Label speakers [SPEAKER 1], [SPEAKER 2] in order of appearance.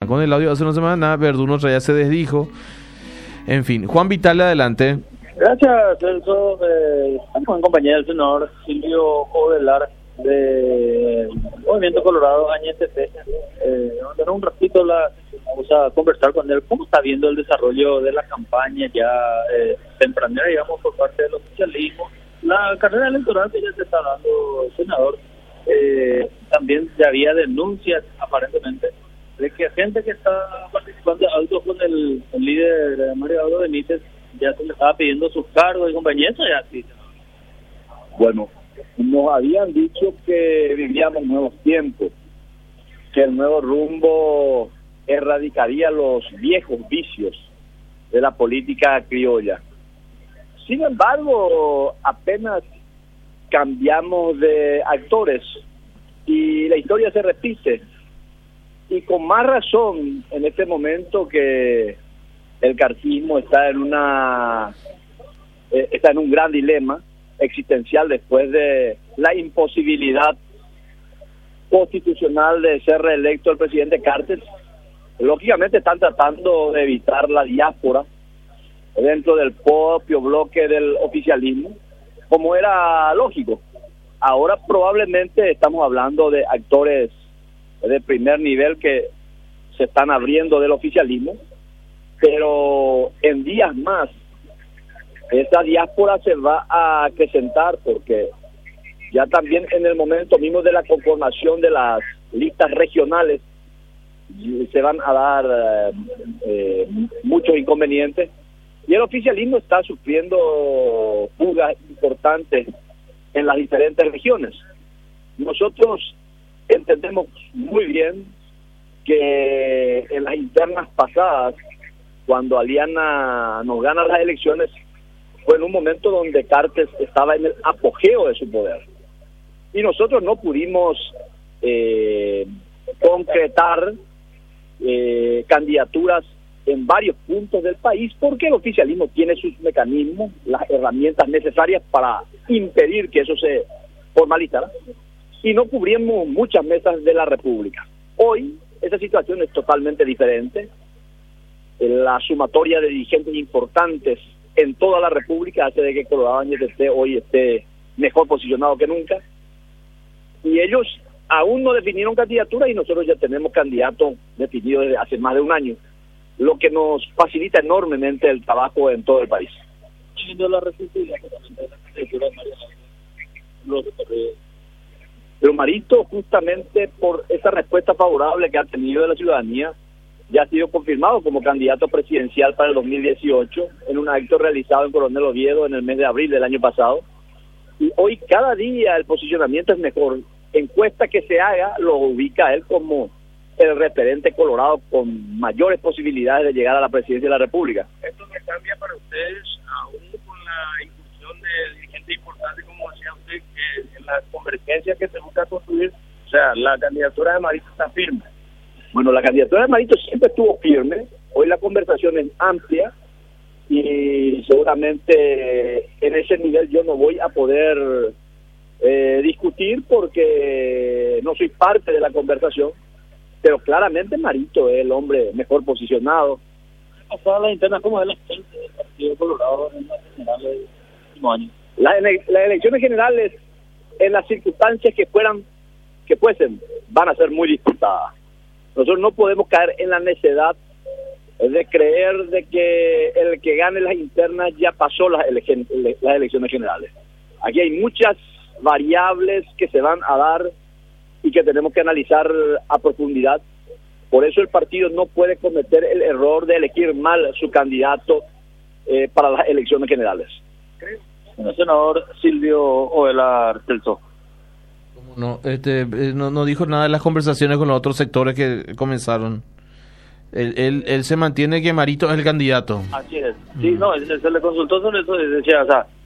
[SPEAKER 1] con el audio hace una semana, Verduno ya se desdijo. En fin, Juan Vital, adelante.
[SPEAKER 2] Gracias, Celso. Estamos en compañía del senador Silvio Ovelar de Movimiento Colorado, AñTP. Vamos a tener un ratito, vamos a conversar con él. ¿Cómo está viendo el desarrollo de la campaña ya tempranera, digamos, por parte del oficialismo? La carrera electoral que ya se está dando, senador. También ya había denuncias, aparentemente, de que gente que está participando de autos con el líder Mario Abdo Benítez ya se le estaba pidiendo sus cargos y compañía, eso ya sí.
[SPEAKER 3] Bueno, nos habían dicho que vivíamos nuevos tiempos, que el nuevo rumbo erradicaría los viejos vicios de la política criolla. Sin embargo, apenas cambiamos de actores y la historia se repite, y con más razón en este momento que el cartismo está en un gran dilema existencial después de la imposibilidad constitucional de ser reelecto el presidente Cartes. Lógicamente están tratando de evitar la diáspora dentro del propio bloque del oficialismo, como era lógico. Ahora probablemente estamos hablando de actores de primer nivel que se están abriendo del oficialismo, pero en días más esa diáspora se va a acrecentar, porque ya también en el momento mismo de la conformación de las listas regionales se van a dar muchos inconvenientes, y el oficialismo está sufriendo fugas importantes en las diferentes regiones. Nosotros entendemos muy bien que en las internas pasadas, cuando Aliana nos gana las elecciones, fue en un momento donde Cartes estaba en el apogeo de su poder. Y nosotros no pudimos concretar candidaturas en varios puntos del país, porque el oficialismo tiene sus mecanismos, las herramientas necesarias para impedir que eso se formalizara, y no cubrimos muchas mesas de la República. Hoy esa situación es totalmente diferente. La sumatoria de dirigentes importantes en toda la República hace de que Colorado AñTP hoy esté mejor posicionado que nunca, y ellos aún no definieron candidatura y nosotros ya tenemos candidato definido desde hace más de un año, lo que nos facilita enormemente el trabajo en todo el país. Pero Marito, justamente por esa respuesta favorable que ha tenido de la ciudadanía, ya ha sido confirmado como candidato presidencial para el 2018 en un acto realizado en Coronel Oviedo en el mes de abril del año pasado. Y hoy cada día el posicionamiento es mejor. Encuesta que se haga lo ubica a él como el referente colorado con mayores posibilidades de llegar a la presidencia de la República.
[SPEAKER 2] ¿Esto me cambia para ustedes, aún con la inclusión de dirigentes importantes, como decía usted, que en la convergencia que se busca construir, o sea, la candidatura de Marito está firme?
[SPEAKER 3] Bueno, la candidatura de Marito siempre estuvo firme. Hoy la conversación es amplia y seguramente en ese nivel yo no voy a poder discutir porque no soy parte de la conversación, pero claramente Marito es el hombre mejor posicionado.
[SPEAKER 2] Pasada la interna, ¿cómo es la gente del Partido Colorado en las generales del último año?
[SPEAKER 3] Las elecciones generales, en las circunstancias que fuesen, van a ser muy disputadas. Nosotros no podemos caer en la necedad de creer de que el que gane las internas ya pasó las elecciones generales. Aquí hay muchas variables que se van a dar y que tenemos que analizar a profundidad. Por eso el partido no puede cometer el error de elegir mal su candidato para las elecciones generales.
[SPEAKER 2] El senador Silvio Ovelar, Celso.
[SPEAKER 1] No, no dijo nada de las conversaciones con los otros sectores que comenzaron. Él se mantiene que Marito es el candidato.
[SPEAKER 2] Así es. Sí, no, se le consultó sobre eso y decía, o sea,